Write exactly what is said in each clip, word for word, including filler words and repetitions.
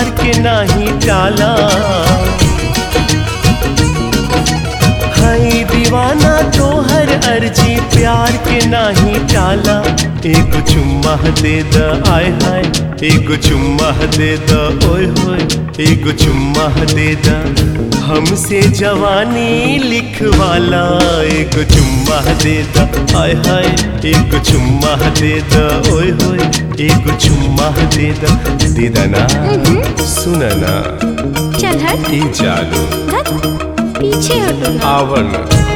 के नाही टाला। हाय दीवाना तोहर अर्जी प्यार के नाही टाला। एगो चुम्मा दे द आय हाय, एगो चुम्मा दे द ओए होए, एगो चुम्मा दे द हमसे जवानी लिखवाला। एगो चुम्मा दे द आय हाय, एगो चुम्मा दे द ओए होए, एगो चुम्मा दे द दे दना सुनना। चल हट। ई चालू पीछे हटो। आवरण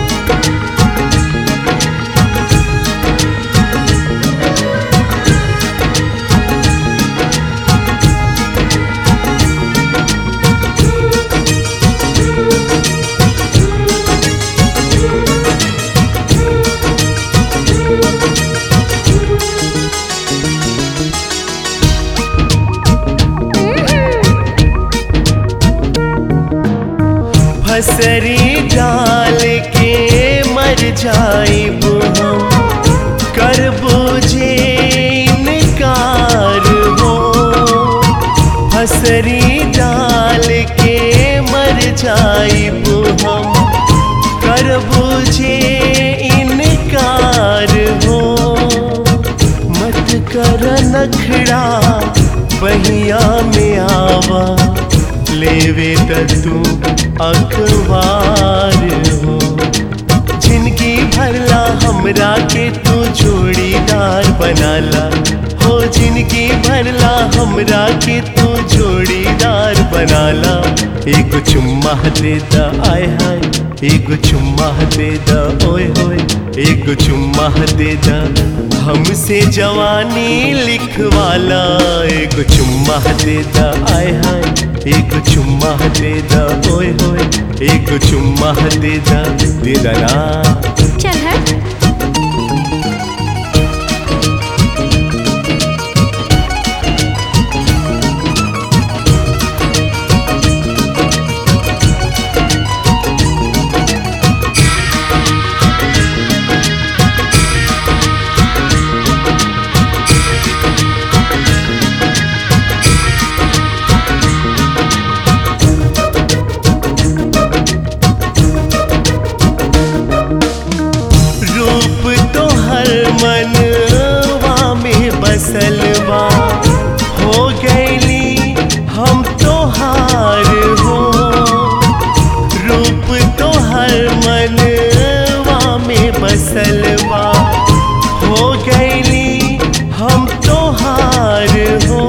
फसरी डाल के मर जाइब हम, करबो जे इनकार हो। फसरी डाल के मर जाइब हम, करबो जे इनकार हो। मत कर नखड़ा बहिया में आवा, लेवे त तू अखबार हो। जिंदगी भरला हमरा के तू जोड़ीदार बनाला हो। जिंदगी भरला हमरा के तू जोड़ीदार बनाला। एगो चुम्मा दे द आय हाय, एगो चुम्मा दे द ओए होए, एगो चुम्मा दे द हमसे जवानी लिखवाला। एगो चुम्मा दे द आय हाय, एगो चुम्मा दे द ओए होए, एगो चुम्मा दे द दे दना। चल हट। मनवा में बसलवा हो गईली हम तोहार हो। रूप तोहर मनवा में बसलवा हो गईली हम तोहार हो।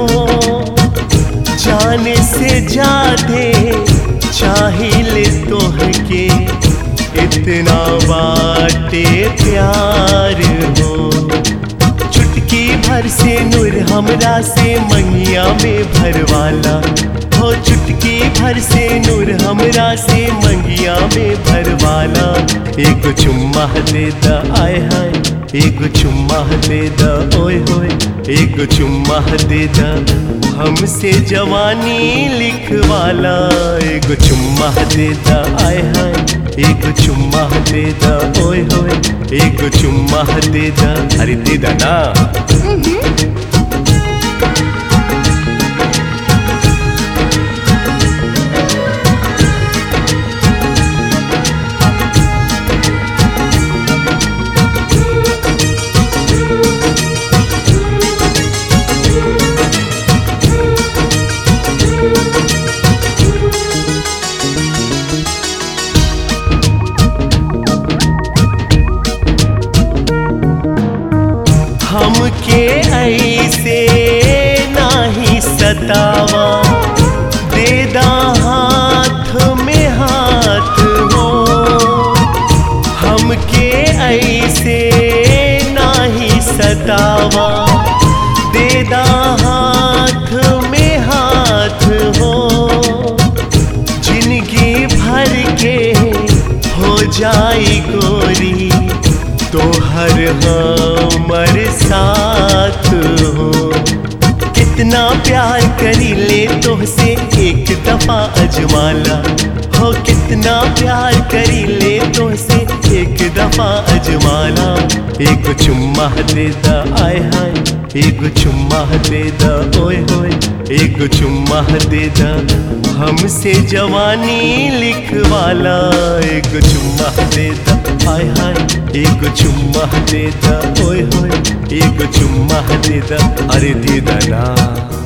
जाने से जादे चाहिए तोहके, इतना बाटे प्यार हो। चुटकी भर से नूर हमरा से मंगिया में भरवाला हो। चुटकी भर से नूर हमरा से मंगिया में भरवाला। एगो चुम्मा दे द आय हाय, एगो चुम्मा दे द ओए होए, एगो चुम्मा दे द हमसे जवानी लिखवाला। एगो चुम्मा दे द आय हाय, एगो चुम्मा दे द ओए होए, एगो चुम्मा दे द अरे दे द ना। हमके ऐसे नाही सतावा, दे दा हाथ में हाथ हो। हमके ऐसे नाही सतावा, दे दा हाथ में हाथ हो। जिंदगी भर के हो जाई गोरी तोहर हमर साथ हो। कितना प्यार करी ले तोहसे एक दफा अजमाला हो कितना प्यार करी ले तो से एक दफा अजमाना। एक चुम्मा दे दा आय हाय, एक चुम्मा दे दा ओए होए, एक चुम्मा दे दा हमसे जवानी लिखवाला। एक चुम्मा दे दा आय हाय, एक चुम्मा दे दा ओए होए, एक चुम्मा दे दा, अरे दे दा ना।